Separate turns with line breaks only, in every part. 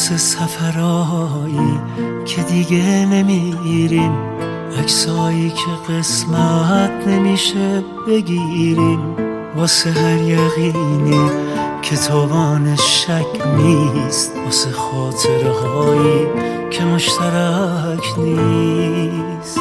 واسه سفرهایی که دیگه نمیریم، عکسایی که قسمت نمیشه بگیریم، واسه هر یقینی که توانش شک نیست، واسه خاطره هایی که مشترک نیست،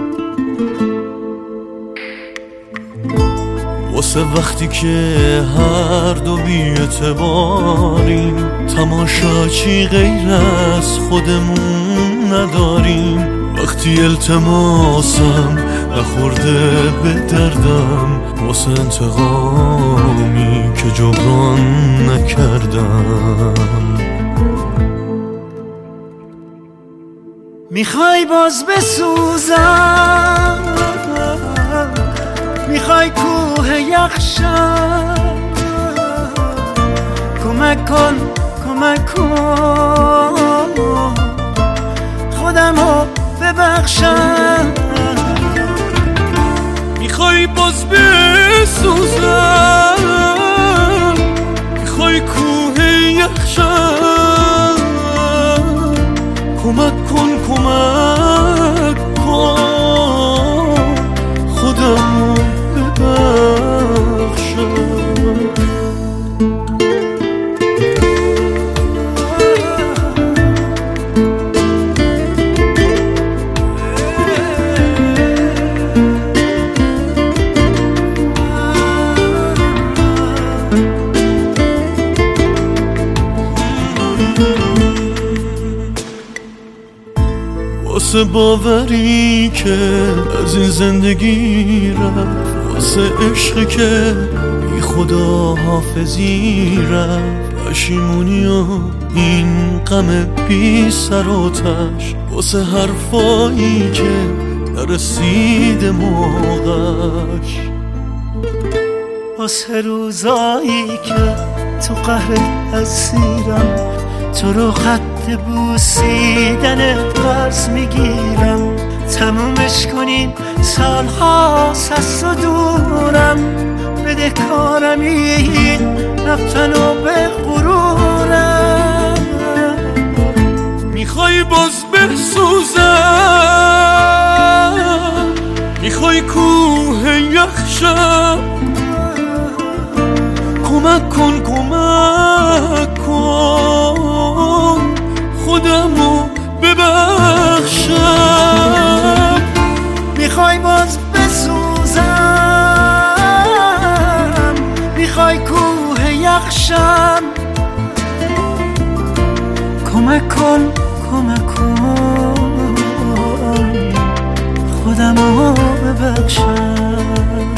واسه وقتی که هر دو بی‌اعتباریم، تماشاچی غیر از خودمون نداریم، وقتی التماسم نخورده به دردم، واسه انتقامی که جبران نکردم. میخوای باز بسوزم، میخوای کوه یخشم، کمک کن کمک کن خودمو ببخشم. میخوای باز بسوزم، میخوای کوه یخشم، کمک کن کمک کن خودمو ببخشم. واسه باوری که از این زندگی رفت، واسه عشقی که بی خدا حافظی رفت، پشیمونی و این غم بی سر و تش، واسه حرفایی که نرسیده موقعش، واسه روزایی که تو قهر اسیرم، تو رو خط بوسیدن قرض میگیرم، تمومش کنین سالهاست از تو دورم، بده کارم این رفتن و به غرورم. میخوای باز بسوزم، میخوای کوه یخشم، کمک کن کمک کن خودمو ببخشم. میخوای باز بسوزم، میخوای کوه یخشم، کمک کن کمک کن خودمو ببخشم.